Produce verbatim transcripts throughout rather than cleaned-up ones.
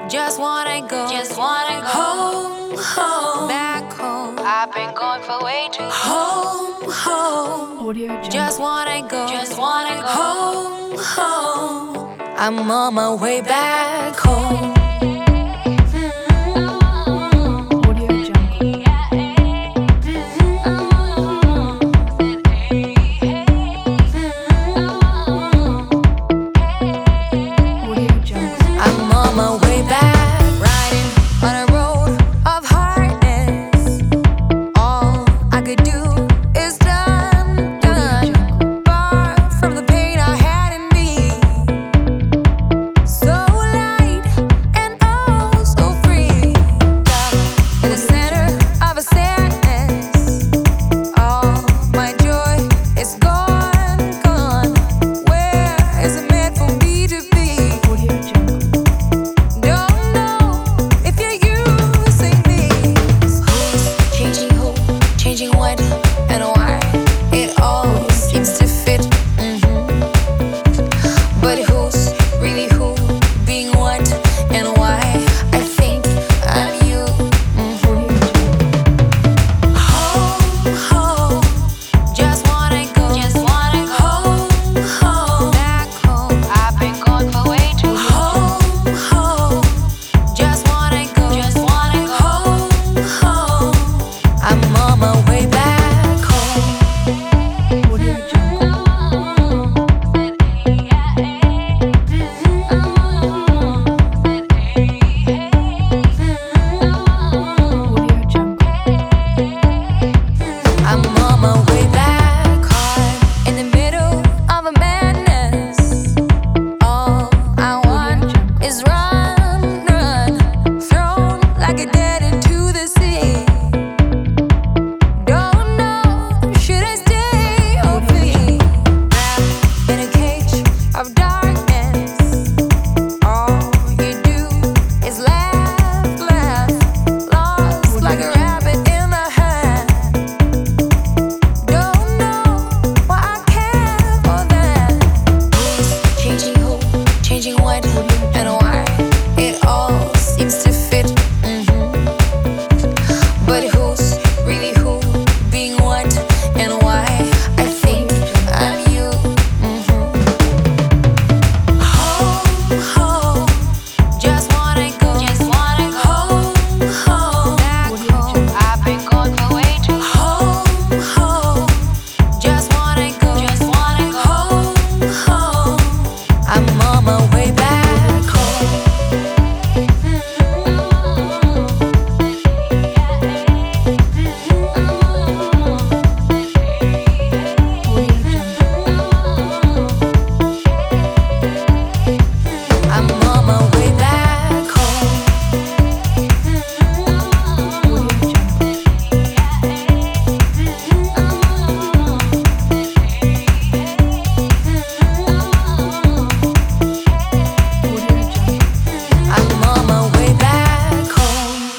Just wanna go, Just wanna go home, home, back home. I've been gone for way too long. Home, home. Audio Jungle. Just wanna go, Just wanna go home, home. I'm on my way back home. Audio Jungle. Audio Jungle. I'm on my way back, riding on a road of hardness. All I could do is done, done. Far from the pain I had in me. So light and oh so free. Stuck in the center of a sadness. All my joy is gone, gone. Where is it meant for me to be? Audio Jungle. Don't know if you're using these. Who's changing who, changing what, and why? It all seems to fit. mhm. But who's really who, being what, and why? I think I'm you. mhm. Home, home. Just wanna go. Just wanna go home, home. Back home. I've been gone for way too long. Home, home. Just wanna go. Just wanna go home, home. I'm on my way back home. Audio Jungle. Audio Jungle. I'm on my way back, caught in the middle of a madness. All I want is run, run, thrown like a dead into the sea. Don't know, should I stay or flee? Wrapped in a cage of darkness. All you do is laugh, laugh, lost like a rabbit in the hat. Don't know why I care for that. Who's changing who, changing what, and why? It all seems to fit. mhm. But who's really who, being what, and why? I think I'm you. mhm. Home, home. Just wanna go. Just wanna go home, home. Back home. I've been gone for way too long. Home, home. Just wanna go. Just wanna go home, home. I'm on my way back home. Audio Jungle. I'm on my way back home. Audio Jungle. Audio Jungle. I'm on my way back home.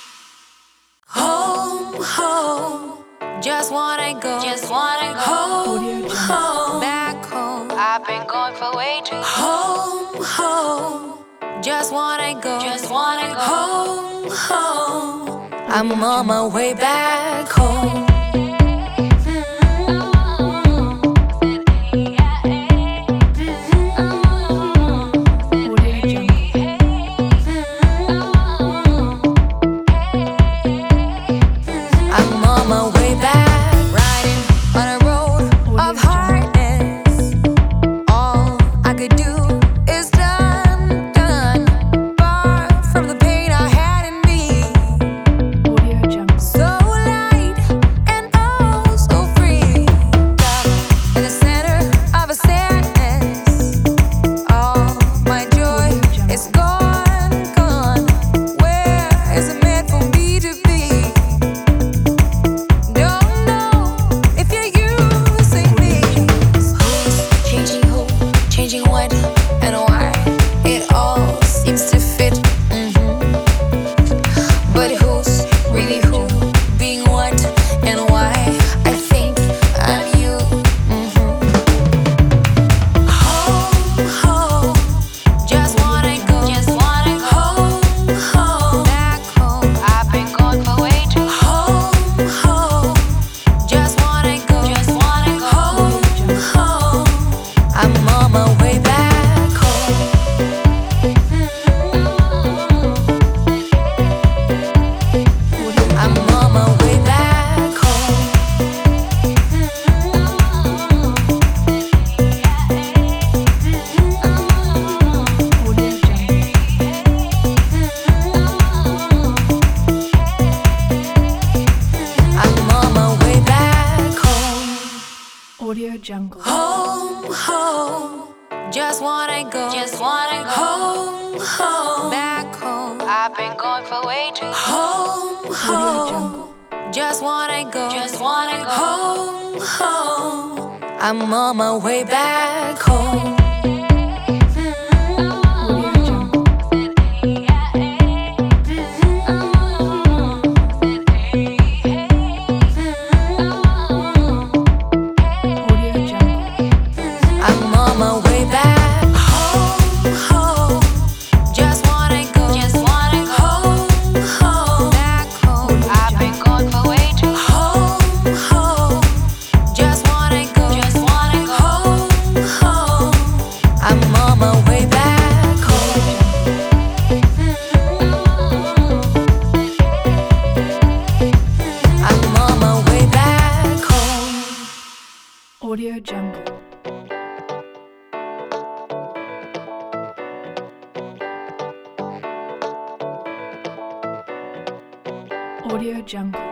Home, home. Just wanna go. Just wanna go home, home. Back home. I've been gone for way too long. Home, home. Just wanna go. Just wanna go home, home. I'm on my way back home. Audio Jungle. I'm on my way back, riding on a road of hardness. All I could do is done, done. Far from the pain I had in me. Audio Jungle. So light home, back home. I've been gone for way too long. Home, home. Just wanna go, Just wanna go home, home. I'm on my way back home. Audio Jungle. Audio Jungle. I'm on my way back home, home. Just wanna go, Just wanna go home, home. Back home. I've been gone for way too long. Home, home. Just wanna go, Just wanna go home, home. I'm on my way back home. I'm on my way back home. Audio Jungle. Audio Jungle.